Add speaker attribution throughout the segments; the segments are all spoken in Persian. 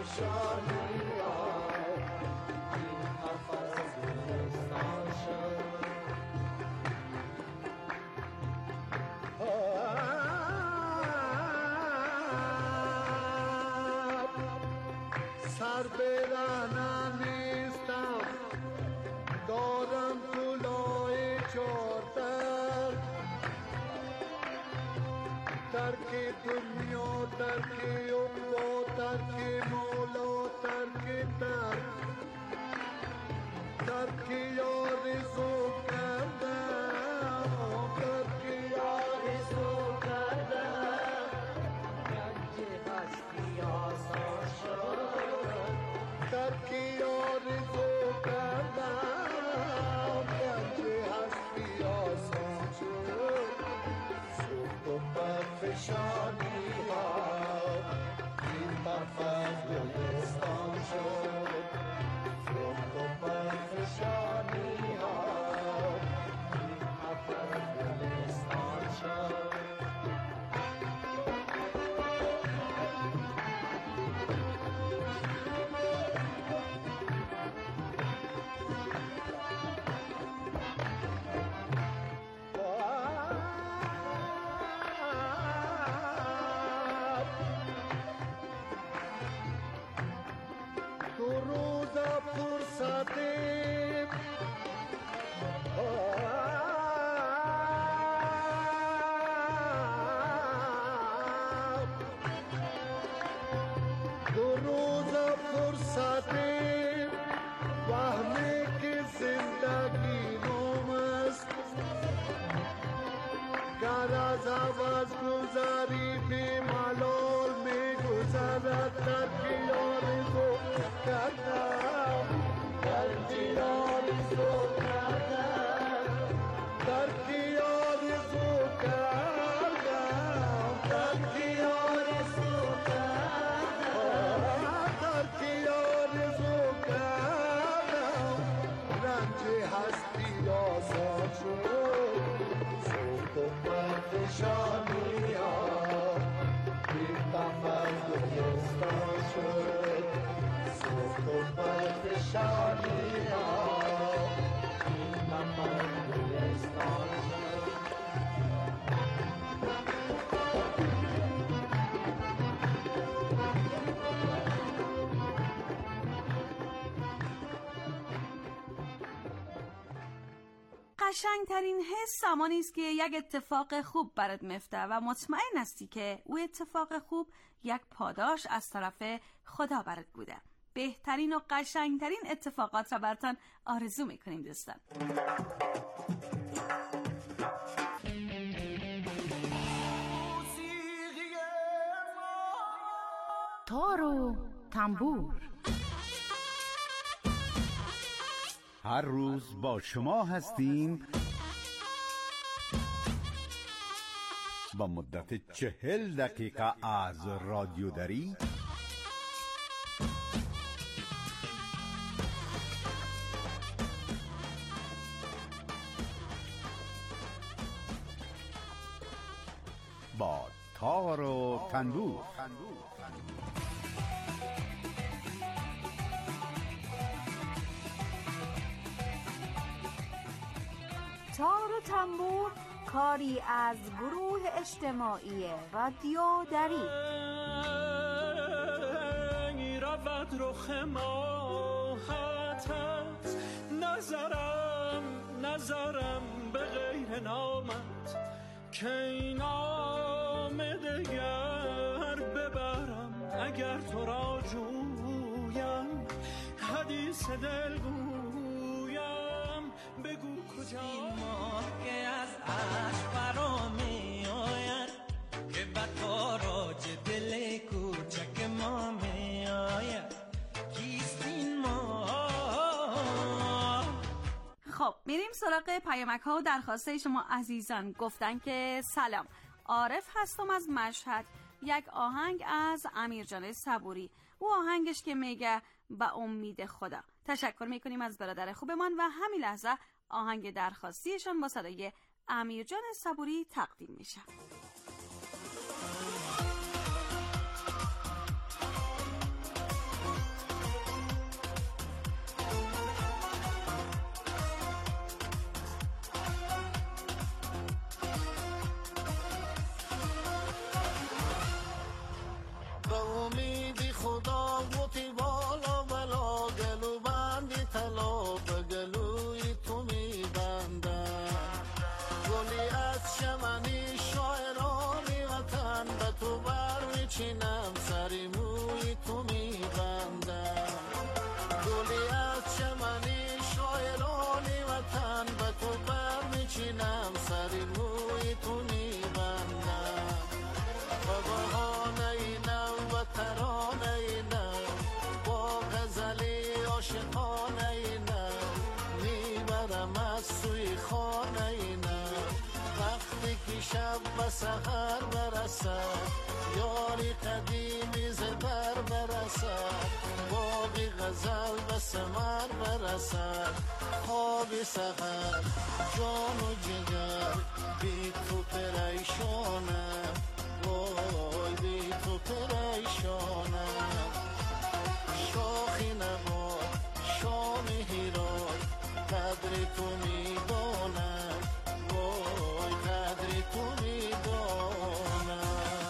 Speaker 1: پرفشانی ها این قفس گلستان شد. سر برهنه نیستم دارم طولای چارتر، ترک دنیا ترک اقوا ترک مولا ترک ترک آرزو کردم، ترک آرزو کردم، گنج هستی آسان شد، ترک آرزو کردم، گنج هستی آسان شد. سوخت و پرفشانی ها این طرف از گلستان شد. سوخت و پرفشانی ها این طرف از گلستان شد. از گذاری بی ملال می گذرد، ترکی آرزو کردم، ترکی آرزو کردم، ترکی آرزو کردم، ترکی آرزو کردم، ترکی آرزو کردم، رنج هستی آسان شد. سوخت و پرفشانی ها این طرف از گلستان شد. سوخت و پرفشانی ها این طرف از گلستان شد.
Speaker 2: قشنگترین حس زمانی است که یک اتفاق خوب برات میفته و مطمئن هستی که او اتفاق خوب یک پاداش از طرف خدا برات بوده. بهترین و قشنگترین اتفاقات را براتون آرزو میکنیم دوستان.
Speaker 3: تار و تنبور
Speaker 4: هر روز با شما هستیم با مدت 40 دقیقه از رادیو دری با تار و تنبور.
Speaker 3: تار و تنبور کاری از گروه اجتماعی رادیو دری.
Speaker 5: رود رخ ماهتت نظرم به غیر نامت که این نام دگر ببرم. اگر تو را جویم حدیث دل گویم بگو کجا
Speaker 6: این ماه که از عشق فرا می آید که به تاراج دل کوچک ما می آید. کیست این ماه؟
Speaker 2: خب میریم سراغ پیامک ها و درخواسته شما عزیزان. گفتن که سلام، عارف هستم از مشهد، یک آهنگ از امیرجان صبوری، او آهنگش که میگه به امید خدا. تشکر میکنیم از برادر خوبمان و همین لحظه آهنگ درخواستیشان با صدای امیرجان صبوری تقدیم میشه.
Speaker 1: شب و سحر برسد، یاری قدیمی زبر برسد، باقی غزل و ثمر برسد، خوابی سحر جان و جگر بی تو پریشانم، وای بی تو پریشانم. شاخی نباد شامی هیراد قدر تو میدانم، وای قدر تو میدانم.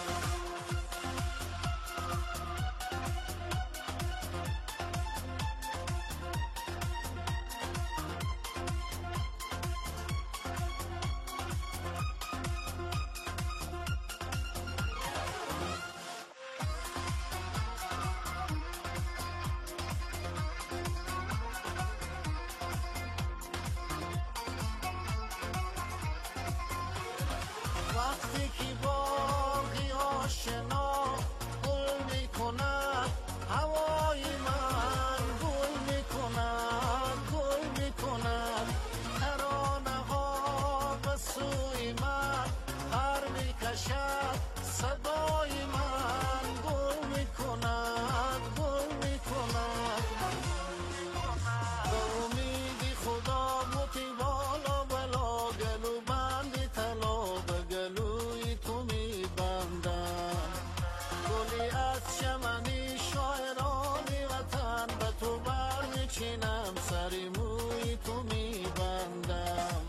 Speaker 1: وقتی که باقی آشنا گل میکند، هوای من گل میکند، گل میکند، ترانه ها به سوی من پر میکشد، صدای من گل میکند، گل میکند. به امیدی خدا بوتی بالا بلا گلو بندی طلا به گلوی تو میبندم، گلی از چمنی شاعرانی وطن به تو برمیچینم، سری موی تو میبندم.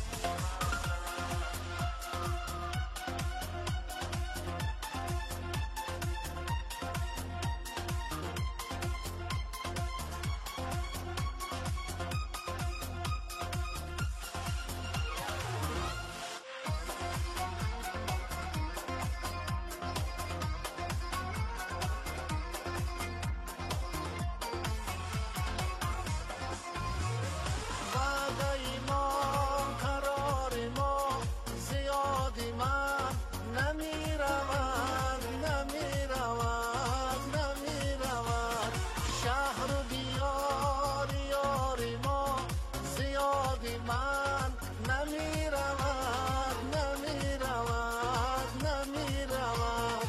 Speaker 1: وعده ما قرار ما زیادی من نمیرود، نمیرود، نمیرود. شهر و دیار یاری ما زیادی من نمیرود، نمیرود، نمیرود.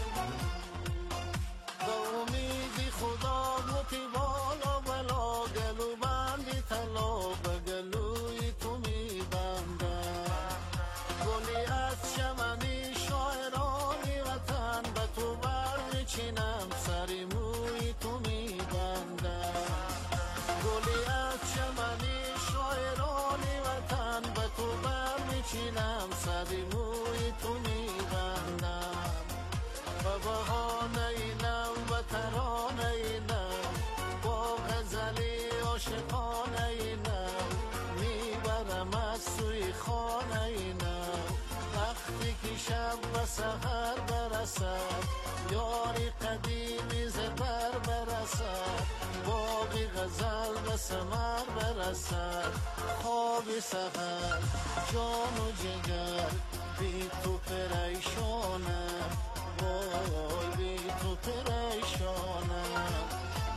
Speaker 1: به امیدی خدا بوتی بالا بلا گلو بندی طلا به گلوی تو میبندم، گلی از چمنی شاعرانی وطن به تو برمیچینم، سری موی تو میبندم، گلی از چمنی شاعرانی وطن به تو برمیچینم، سری موی تو میبندم. به بهانه اینم و ترانه اینم، با غزلی عاشقانه اینم، میبرم از سوی خانه اینم. وقتی که شب و سحر برسد، یاری قدیمی زبر برسد، باقی غزل و ثمر برسد، خوابی سحر جان و جگر بی تو پریشانم، وای بی تو پریشانم.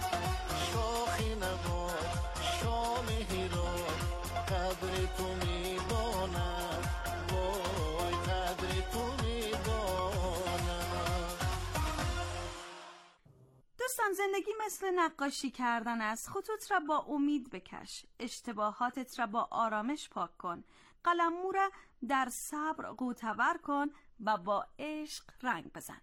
Speaker 1: شاخی نباد شامی هیراد قدر تو میدانم، وای قدر تو میدانم.
Speaker 2: دوستان، زندگی مثل نقاشی کردن است. خطوط را با امید بکش، اشتباهاتت را با آرامش پاک کن، قلمو را در صبر قوتور کن و با عشق رنگ بزن.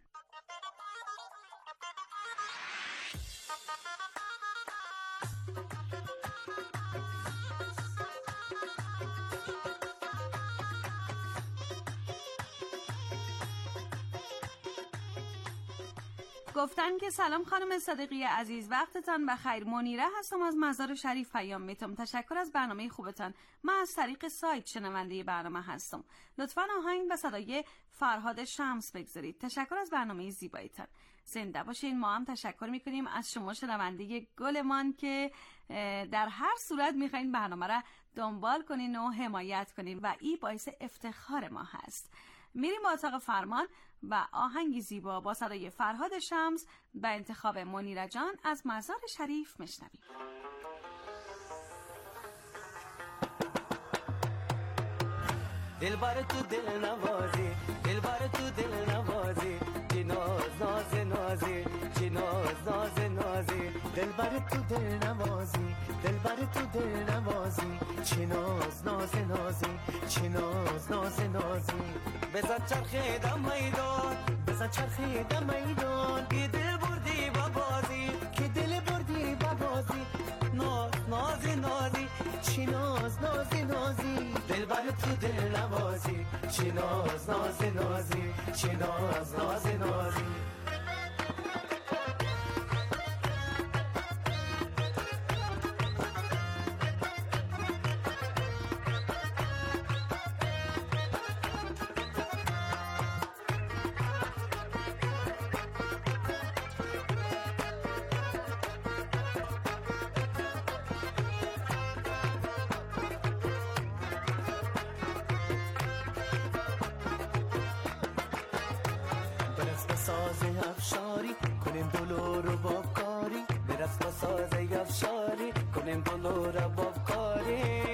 Speaker 2: گفتن که سلام خانم صادقی عزیز، وقتتان بخیر. منیره هستم از مزار شریف پیام میتم. تشکر از برنامه خوبتان. من از طریق سایت شنونده برنامه هستم. لطفاً آهنگ و صدای فرهاد شمس بگذارید. تشکر از برنامه زیبایتان. زنده باشین. ما هم تشکر میکنیم از شما شنونده گلمان که در هر صورت میخواین برنامه را دنبال کنین و حمایت کنین و این باعث افتخار ما هست. میریم با اتاق فرمان و آهنگی زیبا با صدای فرهاد شمس به انتخاب منیره جان از مزار شریف میشنویم.
Speaker 6: دلبر تو دل نوازی، دلبر تو دل نوازی، چی ناز ناز نازی، چی ناز ناز نازی،
Speaker 1: دلبر تو دل نوازی، دلبر تو دل نوازی، چی ناز ناز نازی، چی ناز ناز نازی.
Speaker 6: بزن چرخه دم میدان،
Speaker 1: بزن چرخه دم میدان،
Speaker 6: که دل بردی با بازی،
Speaker 1: که دل بردی با بازی،
Speaker 6: ناز ناز نازی،
Speaker 1: چی ناز ناز نازی.
Speaker 6: دلبر تو دل نوازی،
Speaker 1: چی ناز ناز نازی، چی ناز ناز نازی. ساز افشاری کنیم دلو رو با کاری، برس با ساز افشاری کنیم دلو رو با کاری.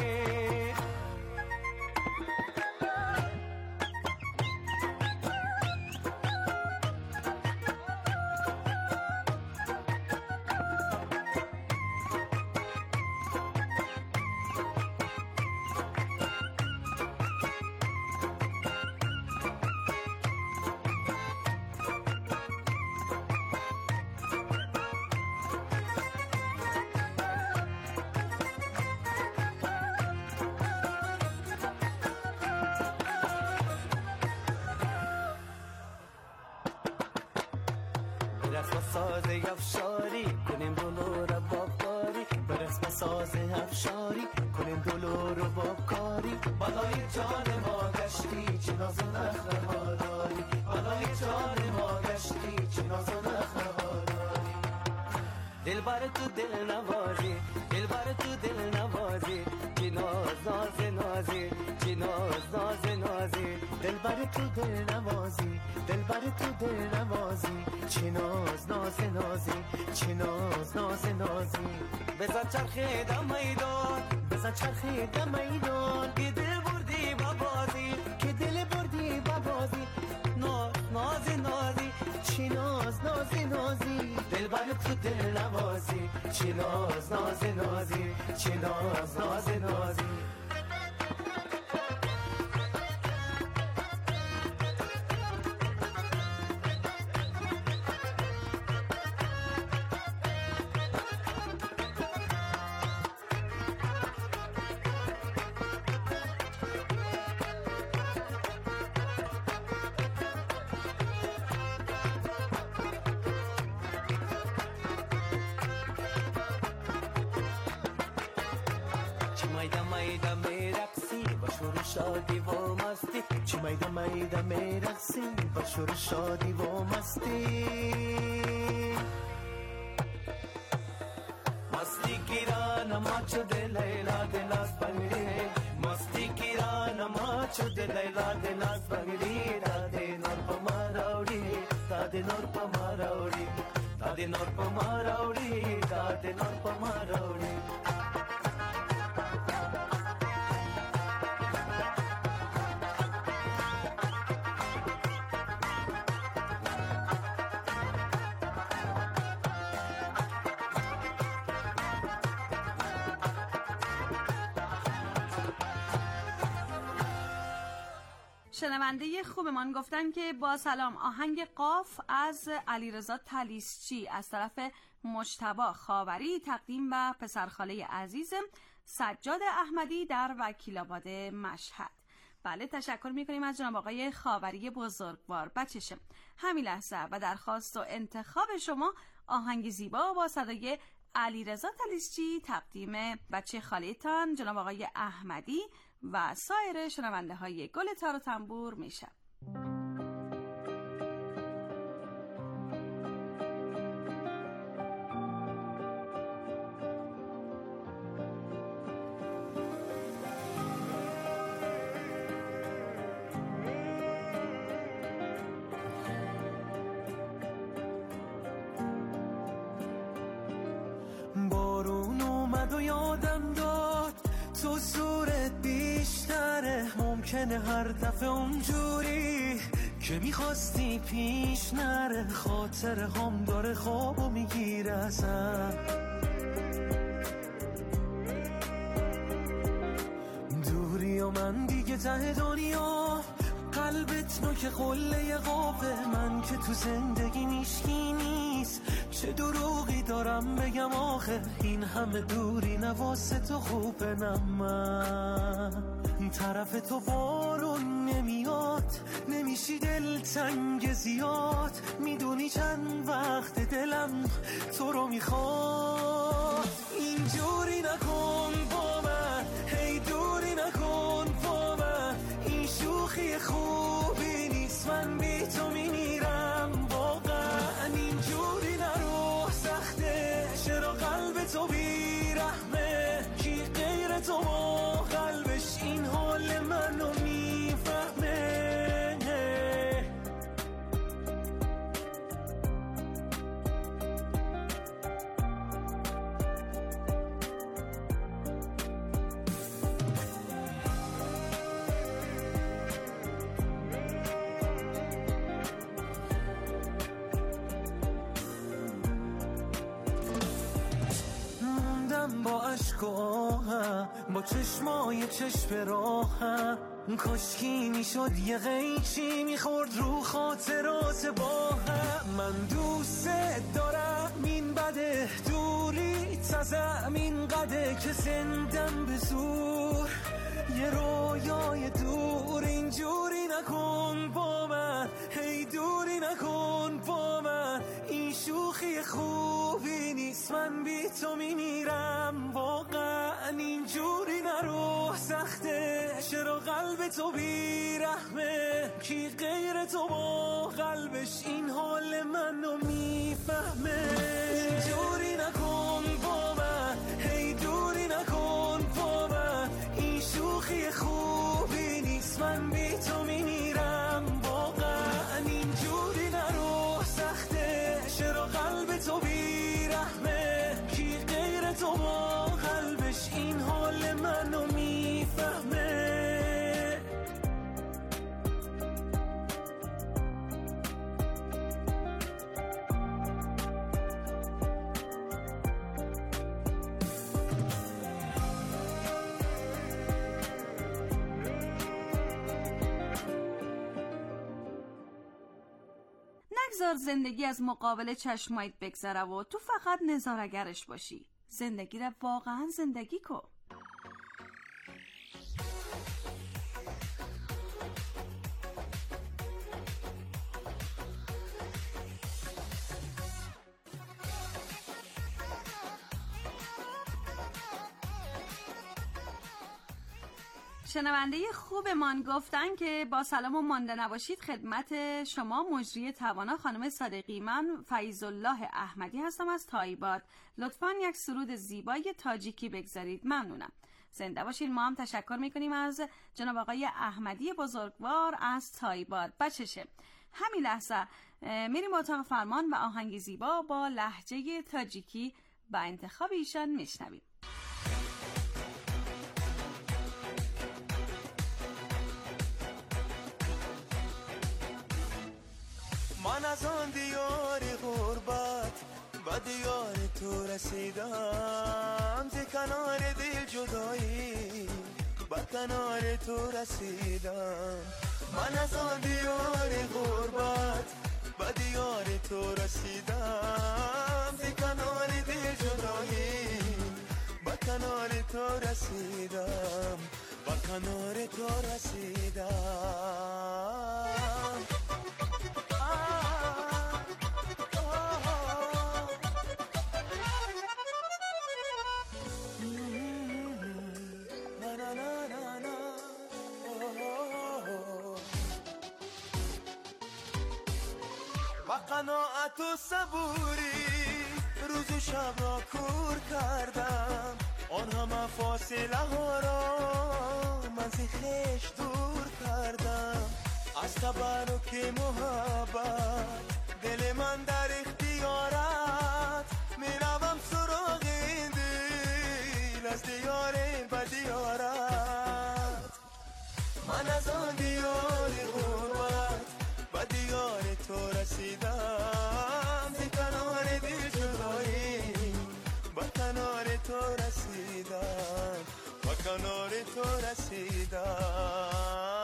Speaker 1: ساز افشاری کنیم دلو رو با کاری، برس با ساز افشاری کنیم دلو رو با کاری. بالای جان ما گشتی چه ناز و نخره ها داری، بالای جان ما گشتی چه ناز و نخره ها داری.
Speaker 6: دلبر تو دل نوازی، دلبر تو دل نوازی، چی ناز ناز نازی، چی ناز ناز نازی،
Speaker 1: دلبر تو دل نوازی، دلبر تو دل نوازی، چی ناز ناز نازی، چی ناز ناز نازی.
Speaker 6: بزن چرخه دم میدان،
Speaker 1: بزن چرخه دم میدان،
Speaker 6: که دل بردی با بازی،
Speaker 1: که دل بردی با بازی،
Speaker 6: ناز ناز نازی،
Speaker 1: چی ناز ناز نازی.
Speaker 6: دلبر تو دل نوازی،
Speaker 1: چی ناز ناز نازی، چی ناز ناز نازی.
Speaker 6: شادی و مستی،
Speaker 1: چی میدم میدم میرقصی با شور شادی و مستی.
Speaker 6: مستی گیران ما چود لیلا دلاس بنگلی، مستی گیران ما چود لیلا دلاس بنگلی. داده نور پا ما راوڑی، داده نور پا ما راوڑی، داده نور پا ما راوڑی، داده نور پا ما راوڑی.
Speaker 2: شنونده خوبمان گفتن که با سلام آهنگ قاف از علیرضا طلیسچی از طرف مجتبی خاوری تقدیم به پسرخاله عزیز سجاد احمدی در وکیل‌آباد مشهد. بله، تشکر می‌کنیم از جناب آقای خاوری بزرگوار. بچه‌شم همین لحظه و درخواست و انتخاب شما آهنگ زیبا با صدای علیرضا طلیسچی تقدیم بچه خاله‌تان جناب آقای احمدی و سایر شنونده های گل تار و تنبور میشه.
Speaker 1: بارون اومد و یادم داد تو صورت بیشتره، ممکن
Speaker 6: ممکنه هر دفعه اونجوری که میخواستی پیش نره، خاطر هم داره خوابو میگیره ازم. دوری و من دیگه ته دنیا، قلبت نوک قله قابه، من که تو زندگی میشکی نیست، چه دروغی دارم بگم آخه، این همه دوری نواسه تو خوبه. من طرف تو بارون نمیاد، نمیشی دلتنگ زیاد، میدونی چند وقت دلم تو رو میخواد. اینجوری نکن با من، هی دوری نکن با من، این شوخی خوبی نیست، من بی تو میمیرم واقعا. اینجوری نرو، سخته چرا قلب تو بیرحمه، کی غیر تو ما قلبش این حال منو میفهمه. با عشق و آهم، با چشمای چشم راهم، کاشکی میشد یه قیچی میخورد رو خاطرات با هم. من دوست دارم این بده، دوری تزم این قده که زندم به زور، یه رویای دور. اینجوری نکن با من، هی دوری نکن با من، این شوخی خوبی نیست، من بی تو میمیرم واقعا. اینجوری نرو، سخته چرا قلب تو بیرحمه، کی غیر تو با قلبش این حال منو میفهمه. اینجوری نکن با من، هی دوری نکن با من، این شوخی خوبی نیست، من بی تو میمیرم واقعا. اینجوری نرو، سخته چرا قلب تو بیرحمه، کی غیر تو با قلبش این حال منو میفهمه.
Speaker 2: نگذار زندگی از مقابل چشمایت بگذره و تو فقط نظاره‌گرش باشی. زندگی را واقعا زندگی کن. شنونده خوبمان گفتن که با سلام و مانده نباشید، خدمت شما مجری توانا خانم صادقی. من فیض الله احمدی هستم از تایباد. لطفاً یک سرود زیبای تاجیکی بگذارید، ممنونم. زنده باشید. ما هم تشکر میکنیم از جناب آقای احمدی بزرگوار از تایباد. بچشه همین لحظه میریم اتاق فرمان و آهنگ زیبا با لهجه تاجیکی با انتخاب ایشان میشنویم.
Speaker 6: من از آن دیار غربت به دیار تو رسیدم، ز کنار دل جدایی به کنار تو رسیدم. من از آن دیار غربت به دیار تو رسیدم، ز کنار دل جدایی به کنار تو رسیدم، به کنار تو رسیدم. با قناعت و صبوری روز و شب را کور کردم، آن همه فاصله ها را من ز خویش دور کردم. از تبرک محبت دل من در اختیارت، میروم سراغ این دل از دیار به دیارت. من از تو رسیدم با کنار تو رسیدم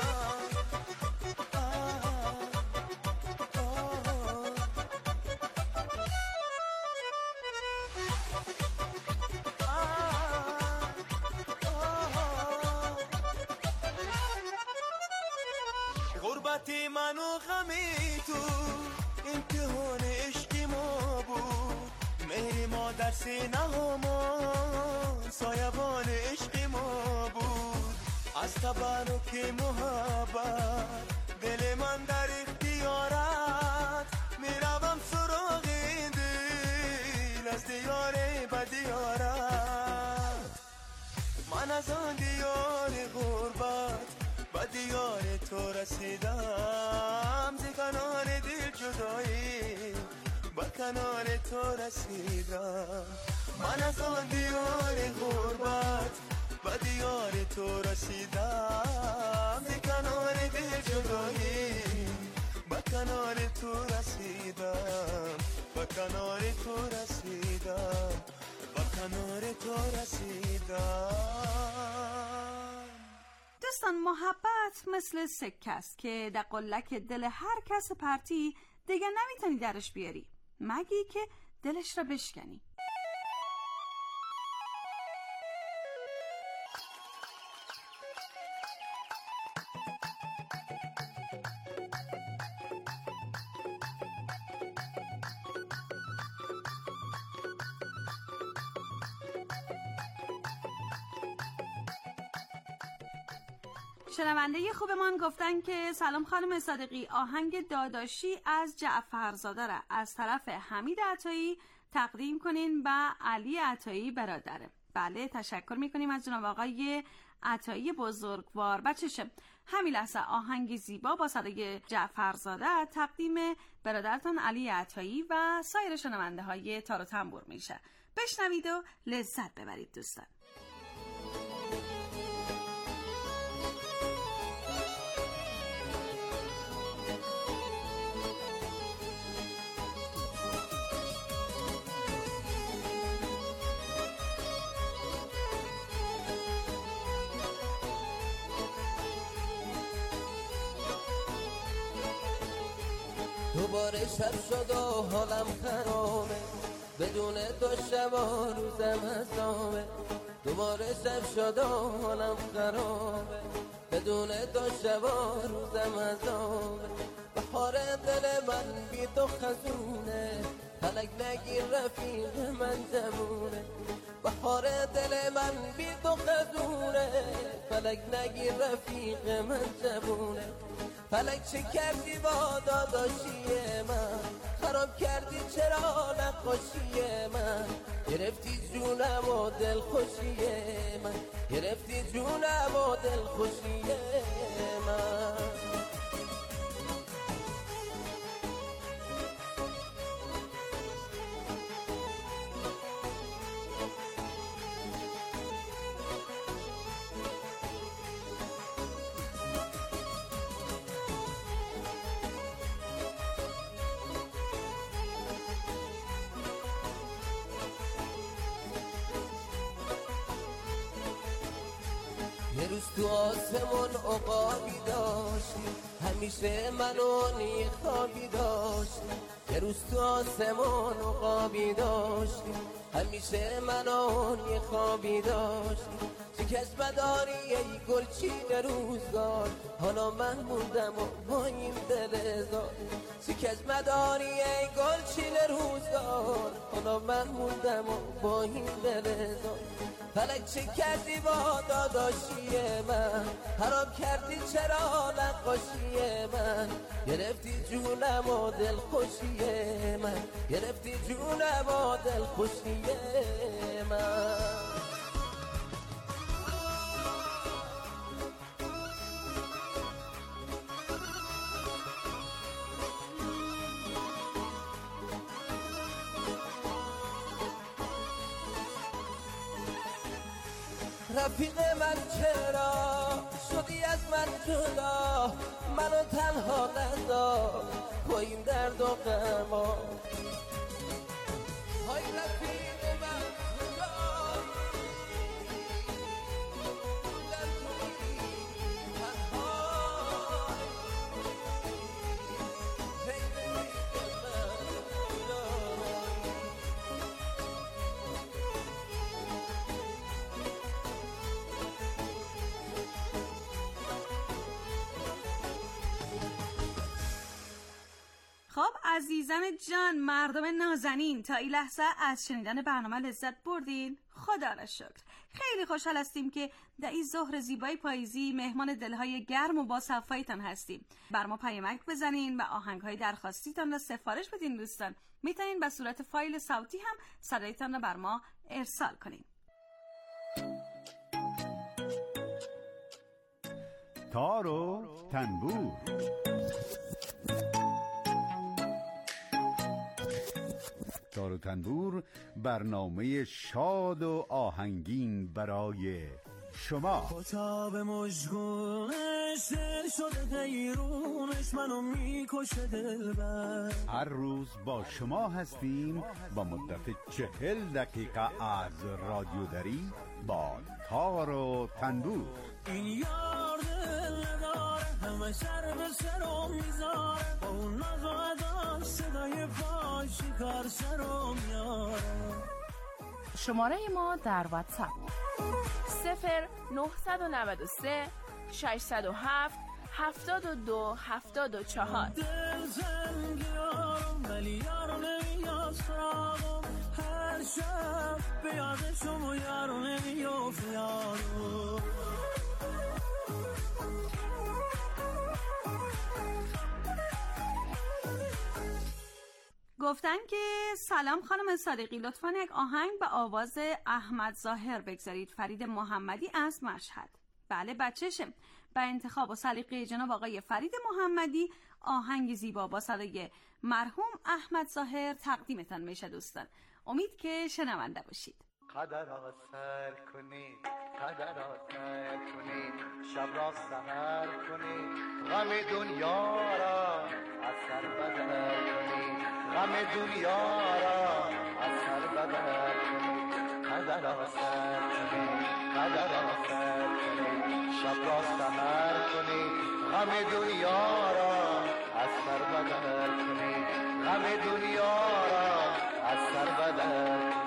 Speaker 6: غربتی من و غمی تو امتحان عشقی ما بود مهر ما در سینه همان سایبان عشقی ما بود از تبرک محبت دل من در اختیارت میروم سراغ دل از دیار به دیارت من از آن دیار غربت با دیار تو رسیدم ز کنار دل جدایی با کنار تو رسیدم من از آن دیار غربت با دیار تو رسیدم ز کنار دل جدایی با کنار تو رسیدم با کنار تو رسیدم با کنار تو رسیدم.
Speaker 2: دوستان، محبت مثل سکه است که در قلک دل هر کس پرتی دیگه نمیتونی درش بیاری مگی که دلش را بشکنی. شنونده خوبمان گفتن که سلام خانم صادقی، آهنگ داداشی از جعفرزاده را از طرف حمید عطایی تقدیم کنین به علی عطایی برادره. بله، تشکر میکنیم از جناب آقای عطایی بزرگوار. بچه‌شه همین لحظه آهنگ زیبا با صدای جعفرزاده تقدیم برادرتان علی عطایی و سایر شنونده های تار و تنبور میشه. بشنوید و لذت ببرید دوستان.
Speaker 7: دوباره شب شد و حالم خرابه بدون تو شب و روزم حسابه دوباره شب شد و حالم خرابه بدون تو شب و روزم حسابه بهار دل من بی تو خزونه فلک نگیر رفیق من جمونه بهار دل من بی تو خزونه فلک نگیر رفیق من جمونه فلک چه کردی با داداشی من خراب کردی چرا نقاشی من گرفتی جونم و دل خوشی من گرفتی جونم و دل خوشی من یه روز تو آسمون عقابی داشتی همیشه منو خوابی داشتی یه روز تو آسمون عقابی داشتی همیشه منو خوابی داشتی شکست مداری ای گلچین روزگار حالا من موندم و با این دل زار شکست مداری ای گلچین روزگار حالا من موندم و با این دل زار فلک چه کردی با داداشی من خراب کردی چرا نقاشی من گرفتی جونم و دل خوشی من گرفتی جونم و دل خوشی من رفیق من چرا شدی از من جدا منو تنها نذار با این درد و غما های رفیق من کجا
Speaker 2: عزیزان جان، مردم نازنین، تا این لحظه از شنیدن برنامه لذت بردین؟ خدا را شکر. خیلی خوشحال هستیم که در این ظهر زیبای پاییزی مهمان دلهای گرم و با صفایتان هستیم. بر ما پیامک بزنین و آهنگهای درخواستیتان را سفارش بدین. دوستان میتونین به صورت فایل صوتی هم صدایتان را بر ما ارسال کنین.
Speaker 4: تار و تنبور. تار و تنبور، برنامه شاد و آهنگین برای شما.
Speaker 5: کتاب مشگونش دل شده غیرونش منو میکشه دلبر.
Speaker 4: هر روز با شما هستیم با مدت 40 دقیقه از رادیودری با تار و تنبور.
Speaker 5: این یار دل نداره، همه سر به سرم میذاره، با اون ناز و اداش صدای پاش کار سرم میاره.
Speaker 3: شماره ما در واتساپ 0993 607 72 74.
Speaker 5: دل زنگیارم ولی یارو نمیاد سراغم، هر شب به یادشم و یارو نمیافت یارو.
Speaker 2: گفتن که سلام خانم صادقی، لطفاً یک آهنگ به آواز احمد ظاهر بگذارید. فرید محمدی از مشهد. بله بچه‌شم. به انتخاب و سلیقه جناب آقای فرید محمدی آهنگ زیبا با صدای مرحوم احمد ظاهر تقدیمتان میشه دوستان. امید که شنونده باشید.
Speaker 6: قدر را سر کنی، قدر را سر کنی، شب را سحر کنی، غم دنیا را از سر بدر کنی، غم دنیا را از سر بدر کنی. قدر را سر کنی، قدر را سر کنی، شب را سحر کنی، غم دنیا را از سر بدر کنی، غم دنیا را از سر بدر کنی.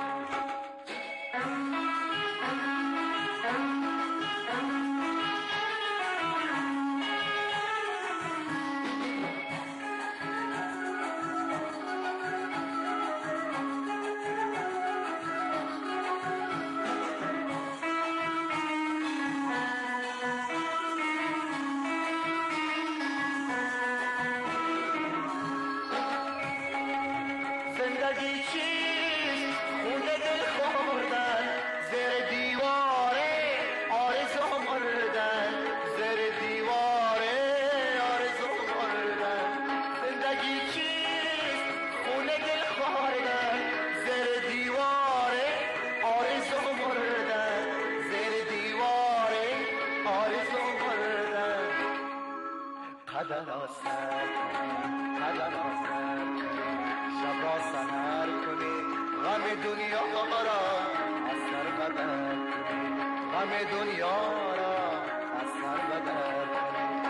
Speaker 6: زندگی چیست؟ خون دل خوردن، زیر دیواره آرزو مردن، زیر دیواره آرزو مردن. زندگی چیست؟ خون دل خوردن، زیر دیواره آرزو مردن، زیر دیواره آرزو مردن. قدر را سر کنی، قدر را سر کنی، شب را سحر کنی، غم دنیا را از سر بدر کنی، غم دنیا را از سر بدر کنی.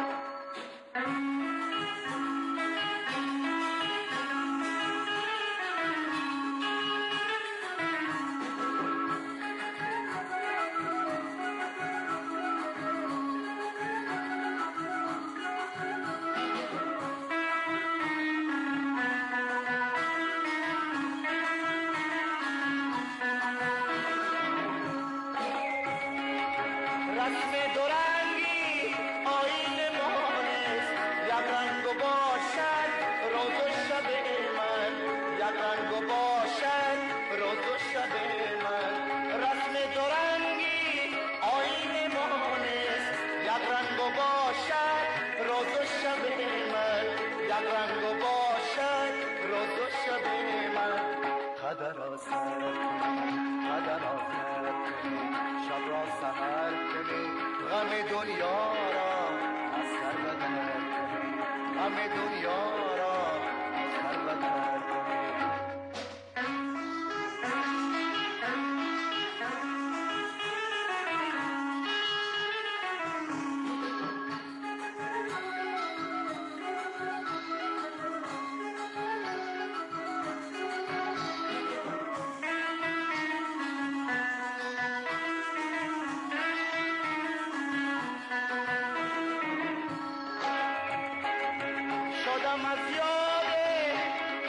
Speaker 6: رسم دورنگی آیین مانست، یک رنگ باشد روز و شب من، یک رنگ باشد روز و شب من. رسم دورنگی آیین مانست، یک رنگ باشد روز و شب من، یک رنگ باشد روز و شب من. قدر را سر کنی، قدر را سر کنی، شب را سحر کنی، غم دنیا را از سر بدر کنی، غم دنیا را از سر بدر کنی. شدم از یاد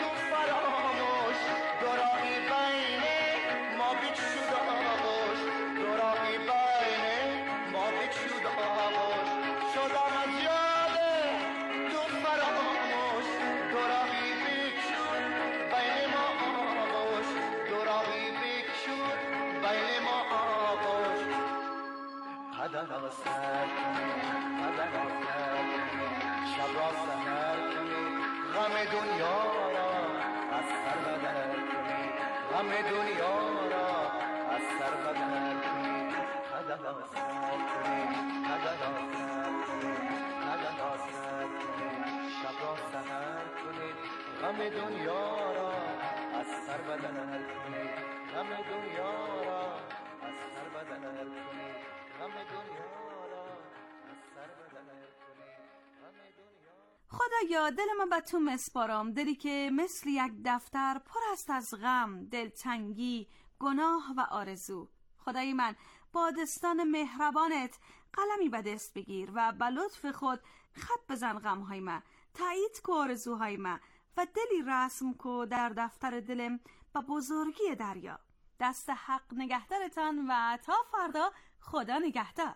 Speaker 1: دنیا را از سر بدر کنی، غم دنیا را از سر بدر کنی، قدم سر کنی، قدم سر کنی، قدم سر کنی، شب را سحر کنی، غم دنیا را از سر بدر کنی، غم دنیا را از سر بدر کنی، غم دنیا را از سر بدر کنی، غم دنیا.
Speaker 2: خدایا دل من به تو مسپارم، دلی که مثل یک دفتر پر است از غم، دلتنگی، گناه و آرزو. خدای من با دستان مهربانت قلمی به دست بگیر و به لطف خود خط بزن غمهای من، تایید کو آرزوهای من و دلی رسم کو در دفتر دلم به بزرگی دریا. دست حق نگهدارتان و تا فردا خدا نگهدار.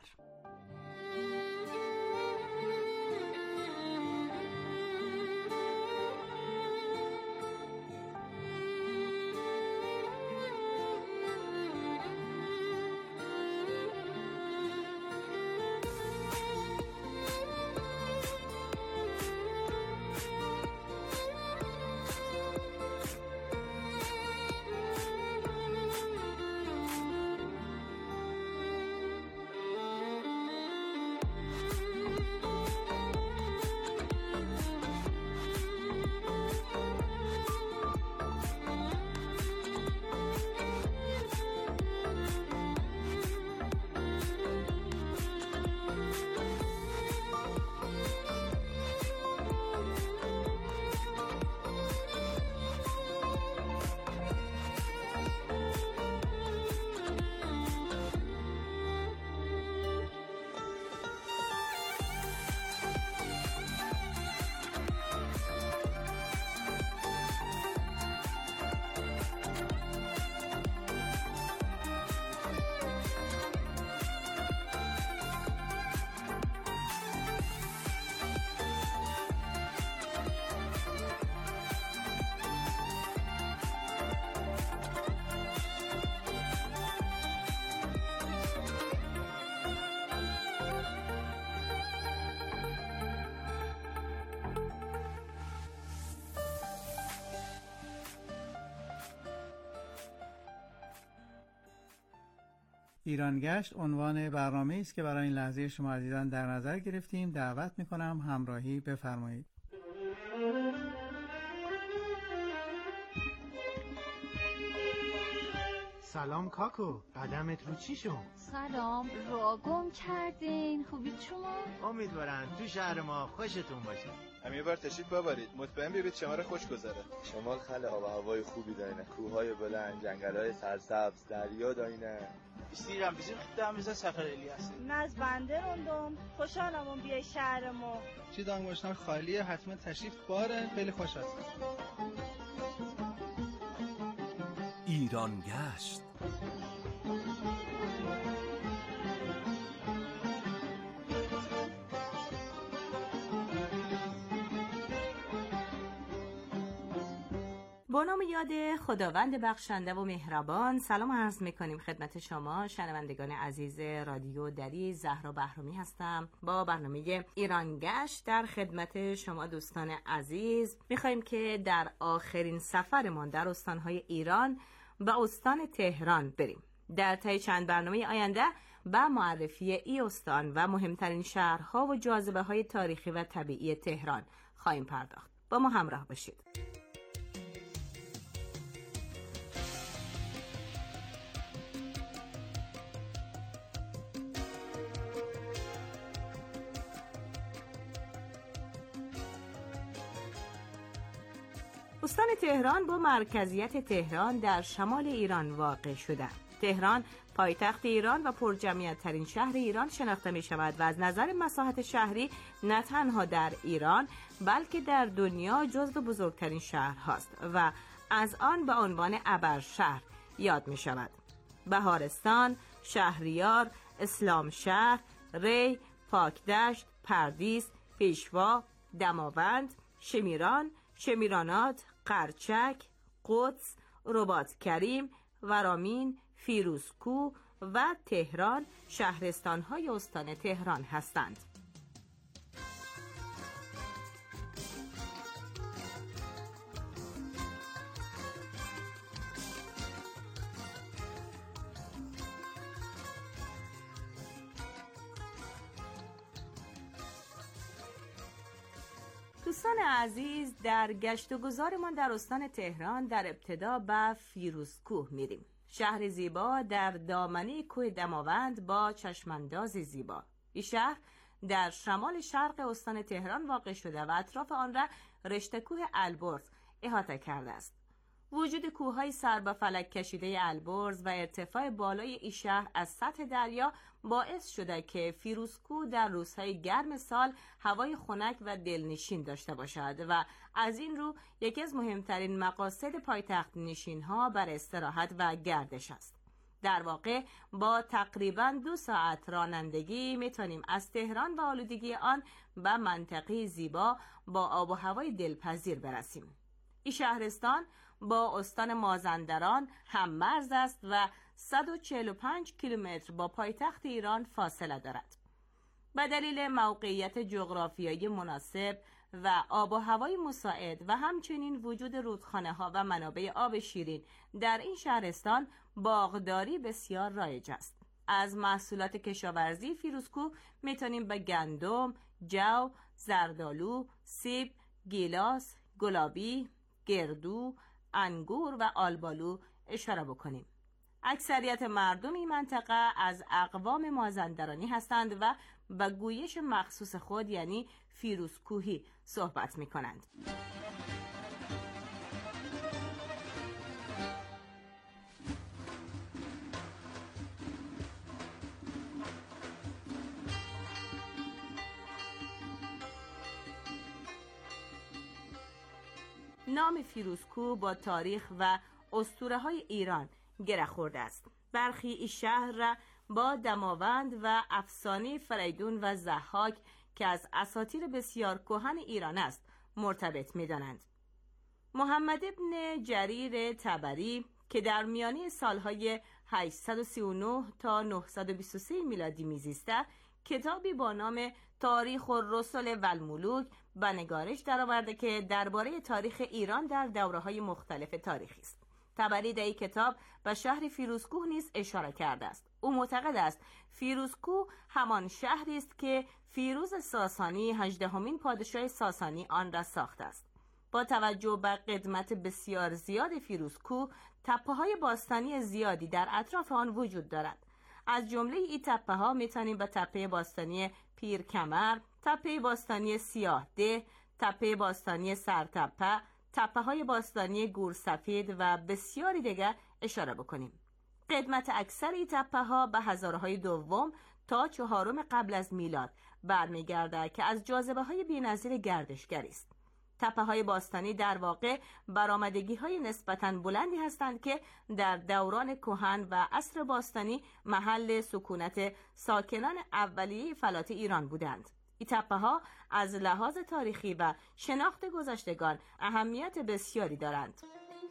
Speaker 8: ایرانگشت عنوان برنامه است که برای این لحظه شما عزیزان در نظر گرفتیم. دعوت میکنم همراهی بفرمایید.
Speaker 9: سلام کاکو، قدمت رو چی شد؟
Speaker 10: سلام، را گم کردین. خوبید شما؟
Speaker 9: امیدوارم تو شهر ما خوشتون باشه.
Speaker 11: هم یه بار تشریف ببرید، مطمئن بیارید شمال خوش گذره. شمال خیلی آب و هوای خوبی داره، کوههای بلند، جنگل‌های سرسبز، دریا داینه.
Speaker 12: بیستیرم بیزیم خیلی همیزه سفر الیاس.
Speaker 13: ناز بنده روندم، خوشحالم اون بیای شهر ما.
Speaker 14: چی دانگوشتن خالیه، حتما تشریف باره، خیلی خوش هستم.
Speaker 15: ایرانگشت.
Speaker 16: با نام یاد خداوند بخشنده و مهربان سلام عرض میکنیم خدمت شما شنوندگان عزیز رادیو دری. زهرا بهرامی هستم با برنامه ایرانگشت در خدمت شما دوستان عزیز. میخوایم که در آخرین سفرمان در استانهای ایران به استان تهران بریم. در طی چند برنامه آینده به معرفی ای استان و مهمترین شهرها و جاذبه های تاریخی و طبیعی تهران خواهیم پرداخت. با ما همراه باشید. استان تهران با مرکزیت تهران در شمال ایران واقع شده. تهران پایتخت ایران و پرجمعیت ترین شهر ایران شناخته می شود و از نظر مساحت شهری نه تنها در ایران بلکه در دنیا جزو بزرگترین شهر هاست و از آن به عنوان ابرشهر یاد می شود. بهارستان، شهریار، اسلام شهر، ری، پاکدشت، پردیس، پیشوا، دماوند، شمیران، شمیرانات، قرچک، قدس، رباط کریم، ورامین، فیروزکوه و تهران شهرستان‌های استان تهران هستند. دوستان عزیز، در گشت و گذارمان در استان تهران در ابتدا به فیروزکوه میریم. شهر زیبا در دامنه کوه دماوند با چشمانداز زیبا. این شهر در شمال شرق استان تهران واقع شده و اطراف آن را رشته کوه البرز احاطه کرده است. وجود کوههای سر به فلک کشیده البرز و ارتفاع بالای این شهر از سطح دریا باعث شده که فیروزکوه در روزهای گرم سال هوای خنک و دلنشین داشته باشد و از این رو یکی از مهمترین مقاصد پایتخت نشین‌ها بر استراحت و گردش است. در واقع با تقریباً 2 ساعت رانندگی میتونیم از تهران و آلودگی آن به منطقه زیبا با آب و هوای دلپذیر برسیم. این شهرستان با استان مازندران هم مرز است و 145 کیلومتر با پایتخت ایران فاصله دارد. به دلیل موقعیت جغرافیایی مناسب و آب و هوای مساعد و همچنین وجود رودخانه‌ها و منابع آب شیرین در این شهرستان باغداری بسیار رایج است. از محصولات کشاورزی فیروزکوه میتونیم به گندم، جو، زردآلو، سیب، گیلاس، گلابی، گردو، انگور و آلبالو اشاره بکنیم. اکثریت مردم این منطقه از اقوام مازندرانی هستند و به گویش مخصوص خود یعنی فیروزکوهی صحبت می کنند. نام فیروزکوه با تاریخ و اسطوره‌های ایران گره خورده است. برخی این شهر را با دماوند و افسانه فریدون و ضحاک که از اساطیر بسیار کهن ایران است مرتبط می‌دانند. محمد ابن جریر طبری که در میانه سالهای 839 تا 923 میلادی میزیسته، کتابی با نام تاریخ الرسل و الملوک به نگارش درآورده که درباره تاریخ ایران در دوره‌های مختلف تاریخی است. طبری در این کتاب به شهر فیروزکوه نیز اشاره کرده است. او معتقد است فیروزکوه همان شهری است که فیروز ساسانی 18مین پادشاه ساسانی آن را ساخته است. با توجه به قدمت بسیار زیاد فیروزکوه، تپه‌های باستانی زیادی در اطراف آن وجود دارد. از جمله این تپه‌ها می‌توانیم به تپه باستانی پیرکمر، تپه باستانی سیاهده، تپه باستانی سرتپه، تپه‌های باستانی گورسفید و بسیاری دیگر اشاره بکنیم. قدمت اکثر این تپه‌ها به هزاره‌های دوم تا 4 قبل از میلاد برمیگرده که از جاذبه‌های بی‌نظیر گردشگری است. تپه‌های باستانی در واقع برآمدگی‌های نسبتاً بلندی هستند که در دوران کهن و عصر باستانی محل سکونت ساکنان اولیه فلات ایران بودند. این تپه‌ها از لحاظ تاریخی و شناخت گذشتگان اهمیت بسیاری دارند.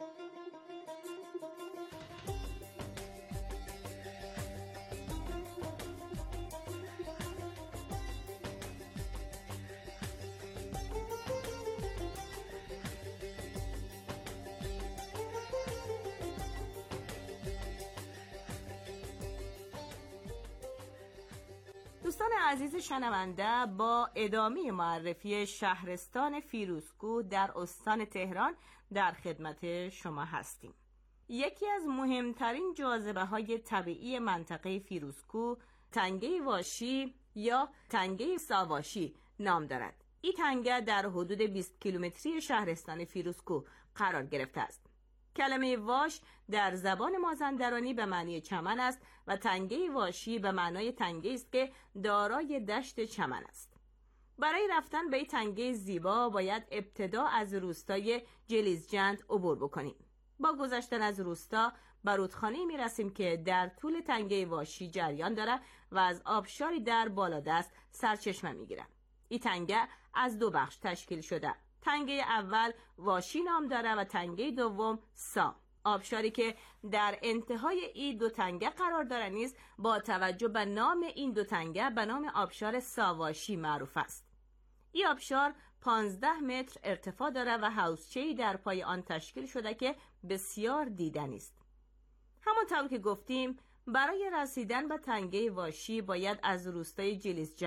Speaker 16: دوستان عزیز شنونده، با ادامه معرفی شهرستان فیروزکوه در استان تهران در خدمت شما هستیم. یکی از مهمترین جاذبه‌های طبیعی منطقه فیروزکوه تنگه واشی یا تنگه ساواشی نام دارد. این تنگه در حدود 20 کیلومتری شهرستان فیروزکوه قرار گرفته است. کلمه واش در زبان مازندرانی به معنی چمن است و تنگه واشی به معنای تنگه است که دارای دشت چمن است. برای رفتن به این تنگه زیبا باید ابتدا از روستای جلیزجند عبور بکنیم. با گذشتن از روستا به رودخانه‌ای میرسیم که در طول تنگه واشی جریان دارد و از آبشاری در بالادست سرچشمه میگیرد. این تنگه از 2 بخش تشکیل شده. تنگه اول واشی نام داره و تنگه دوم سا. آبشاری که در انتهای این 2 تنگه قرار داره نیز با توجه به نام این 2 تنگه به نام آبشار ساواشی معروف است. این آبشار 15 متر ارتفاع داره و حوضچه‌ای در پای آن تشکیل شده که بسیار دیدنی است. همانطور که گفتیم برای رسیدن به تنگه واشی باید از روستای جلیزجند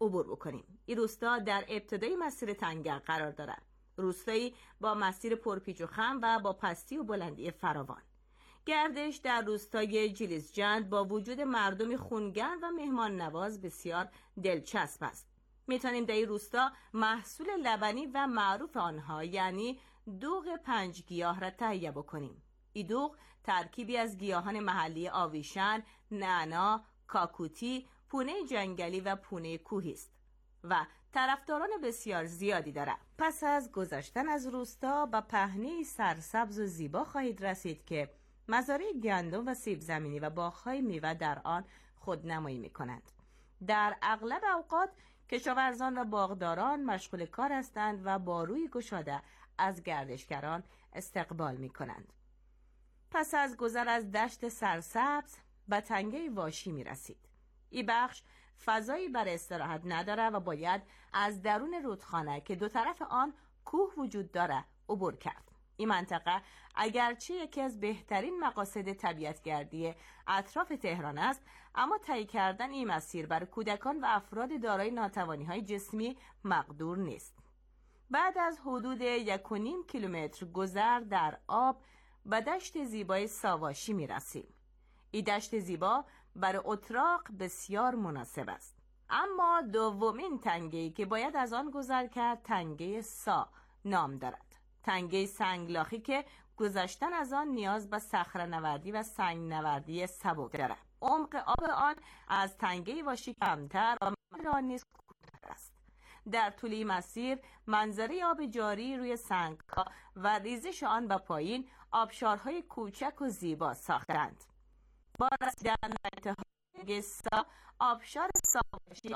Speaker 16: عبور بکنیم. این روستا در ابتدای مسیر تنگه قرار دارد. روستایی با مسیر پرپیچ و خم و با پستی و بلندی فراوان. گردش در روستای جلیسجند با وجود مردمی خونگرم و مهمان نواز بسیار دلچسب است. میتونیم در این روستا محصول لبنی و معروف آنها یعنی دوغ 5 گیاه را تهیه بکنیم. این دوغ ترکیبی از گیاهان محلی آویشن، نعنا، کاکوتی، پونه جنگلی و پونه کوهی است و طرفداران بسیار زیادی دارد. پس از گذشتن از روستا به پهنه سرسبز و زیبا خواهید رسید که مزارع گندم و سیب زمینی و باغ‌های میوه در آن خودنمایی می‌کنند. در اغلب اوقات کشاورزان و باغداران مشغول کار هستند و با روی گشاده از گردشگران استقبال می‌کنند. پس از گذر از دشت سرسبز به تنگه واشی می‌رسید. این بخش فضایی برای استراحت نداره و باید از درون رودخانه که دو طرف آن کوه وجود داره عبور کرد. این منطقه اگرچه یکی از بهترین مقاصد طبیعتگردی اطراف تهران است، اما طی کردن این مسیر برای کودکان و افراد دارای ناتوانی‌های جسمی مقدور نیست. بعد از حدود 1.5 کیلومتر گذر در آب به دشت زیبای ساواشی می‌رسیم. این دشت زیبا برای اتراق بسیار مناسب است. اما دومین تنگه‌ای که باید از آن گذر کرد تنگه سا نام دارد. تنگه سنگلاخی که گذشتن از آن نیاز به صخره‌نوردی و سنگ‌نوردی سبک دارد. عمق آب آن از تنگه واشی کمتر و آن نیز کوتاه است. در طول مسیر منظره آب جاری روی سنگ‌ها و ریزش آن به پایین آبشارهای کوچک و زیبا ساختند. با رسیدن به انتهای سا آبشار ساواشی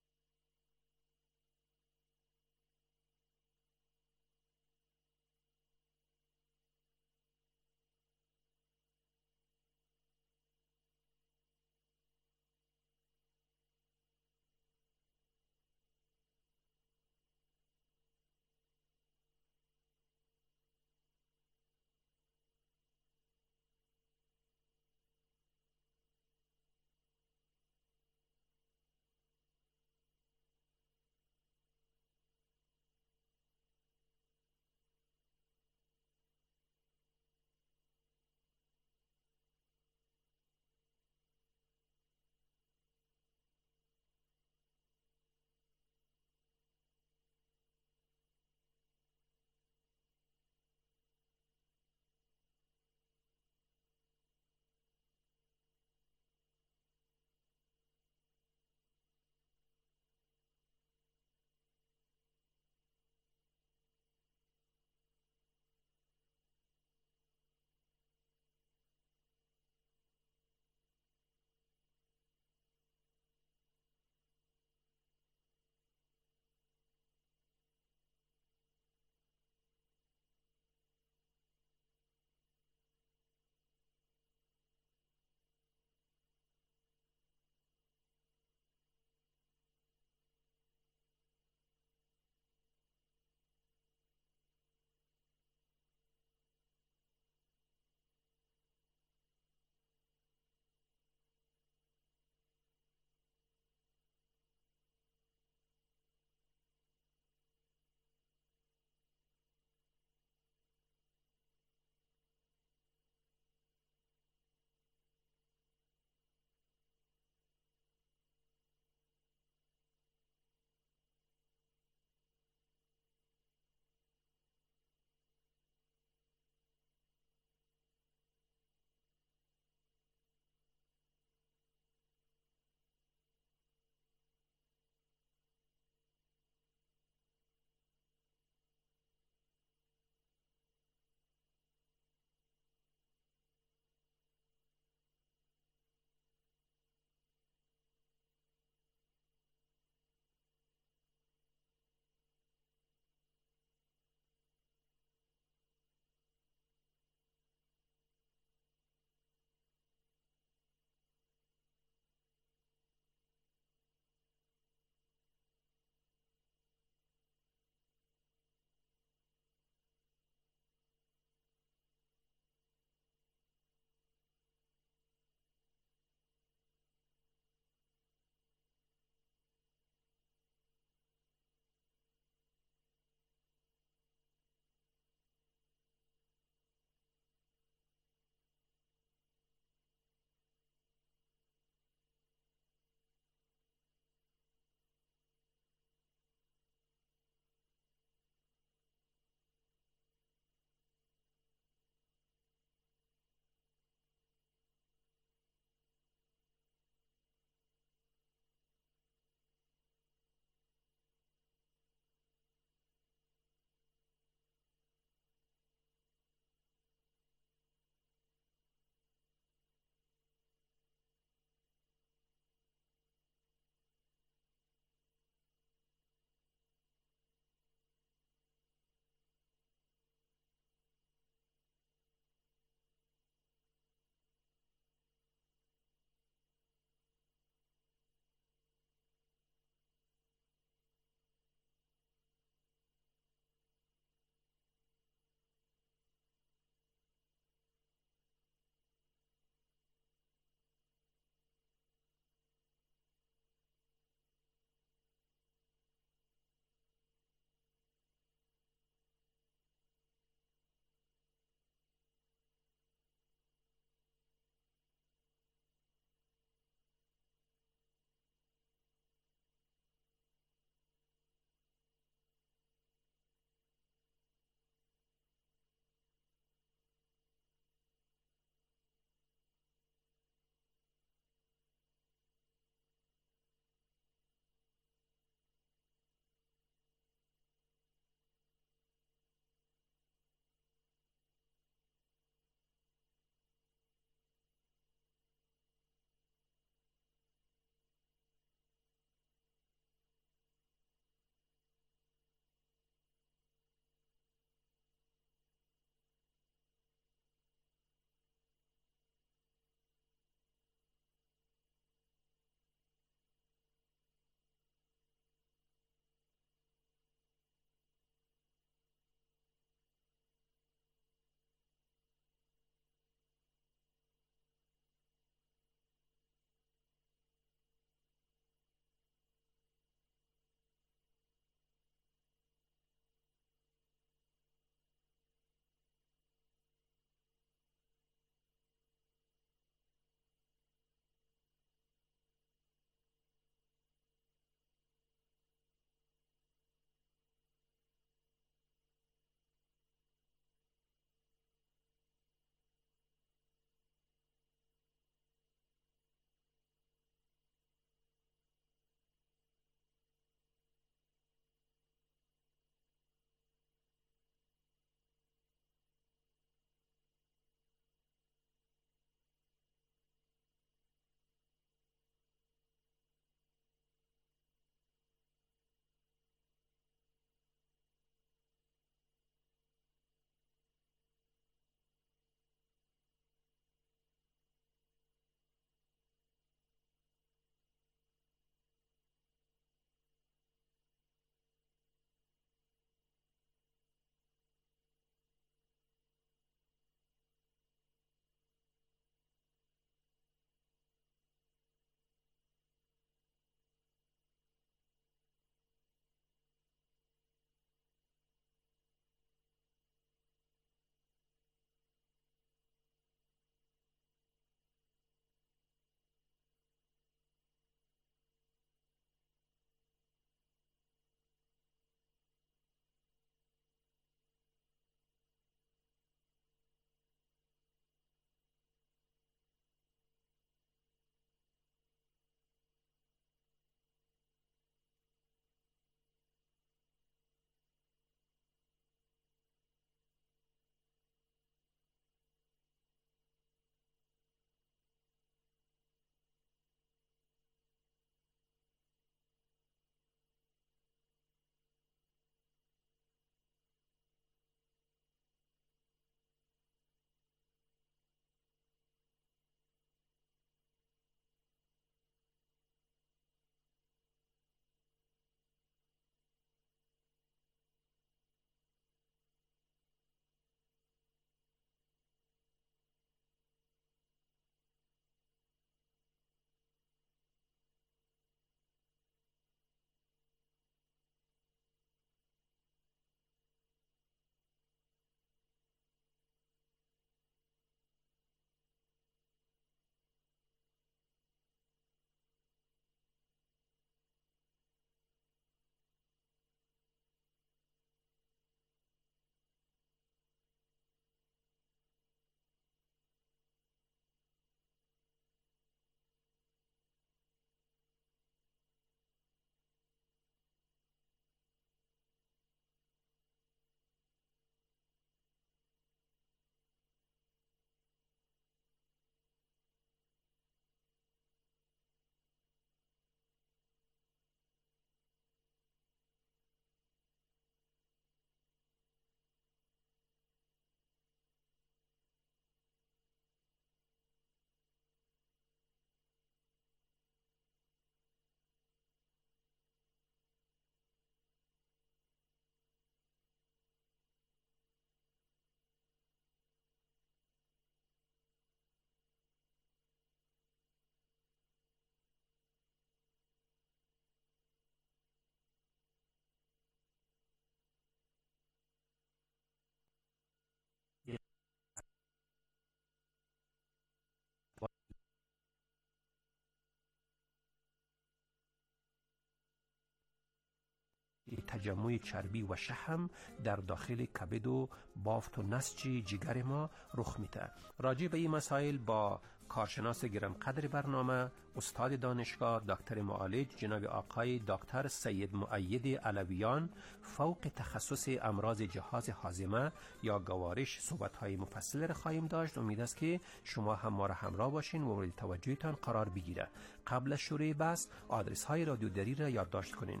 Speaker 15: تجمع چربی و شحم در داخل کبد و بافت و نسج جگر ما رخ میده. راجع به این مسائل با کارشناس گرانقدر برنامه، استاد دانشگاه، دکتر معالج جناب آقای دکتر سید مؤید علویان، فوق تخصص امراض جهاز هاضمه یا گوارش صحبت‌های مفصل را خواهیم داشت. امید است که شما هم ما را همراه باشین و مورد توجهتان قرار بگیره. قبل از شروع بحث آدرس های رادیو دری را یادداشت کنین: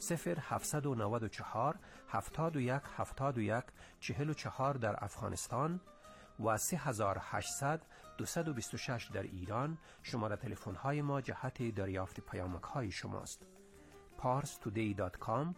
Speaker 15: 0794 71 71 44 در افغانستان و 3800 226 در ایران. شماره تلفن های ما جهت دریافت پیامک های شماست. parstoday.com